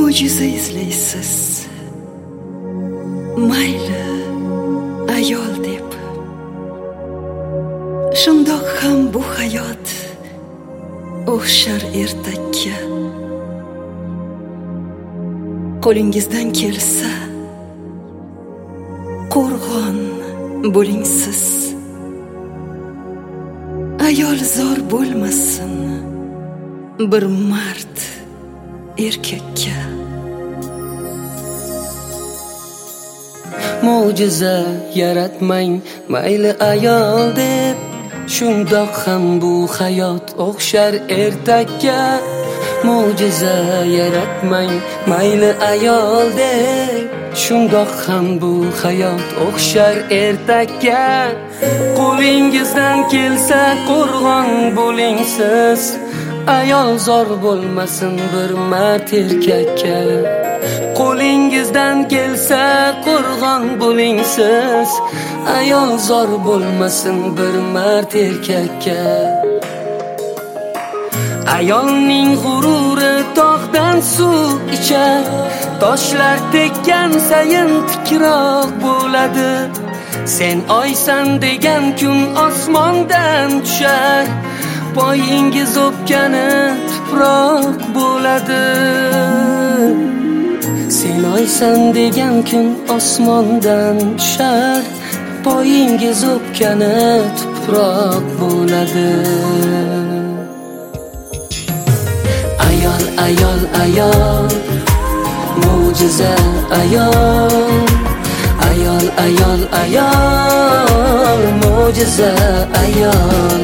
mo'jiza izlaysiz, mayli ayol deb. Shundoq ham bu hayot o'xshar ertakka. Qo'lingizdan kelsa qo'rg'on bo'ling siz. Ayol zor bo'lmasin bir mard erkakka. Mo'jiza yaratmang mayli ayol deb, shundoq ham bu hayot o'xshar ertakka. Mo'jiza yaratmang mayli ayol deb, shundoq ham bu hayot o'xshar ertakka. Qo'lingizdan kelsa qo'rg'on bo'ling siz. Ayol zor bo'lmasin bir mard erkakka. Qo'lingizdan kelsa qo'rg'on bo'ling siz. Ayol zor bo'lmasin bir mard erkakka. Ayolning g'ururi tog'dan suv ichar, toshlar tekkan sayin tikroq bo'ladi. Sen oysan degan kun osmondan tushar, poyingiz o'pgani tuproq bo'ladi. Sen oysan degan kun osmondan tushar, poyingiz o'pgani tuproq bo'ladi. Ayol, ayol, ayol, mo'jiza ayol. Ayol, ayol, ayol, mo'jiza ayol.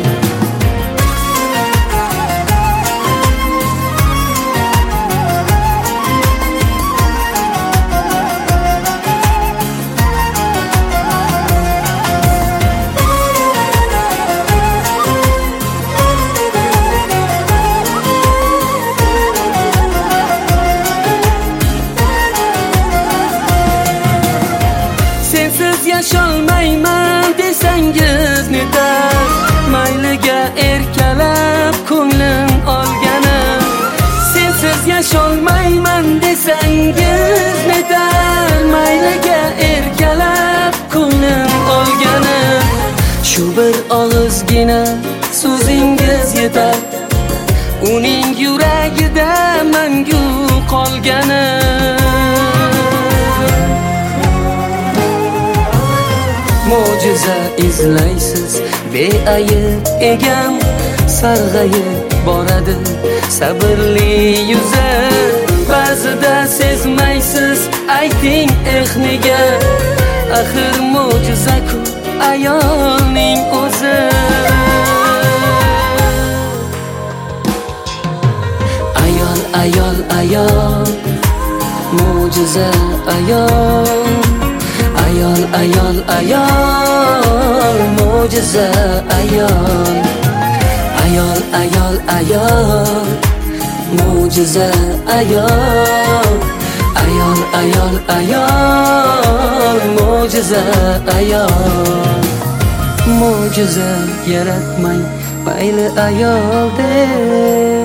Yasholmayman desangiz netar, mayliga erkalab ko'nglim olgani. Sensiz yasholmayman desangiz netar, mayliga erkalab ko'nglim olgani. Shu bir og'izgina so'zingiz yetar, uning yuragida mangu qolgani. Mo'jiza izlaysiz beayb egam, sarg'ayib boradi sabrli yuzi. Ba'zida sezmaysiz ayting nega, axir mo'jiza-ku ayolning o'zi. Ayol, ayol, ayol, mo'jiza ayol. Ayol, ayol, ayol, mo'jiza ayol. Ayol, ayol, ayol, mo'jiza ayol. Ayol, ayol, ayol, mo'jiza ayol. Mo'jiza yaratmang mayli ayol deb.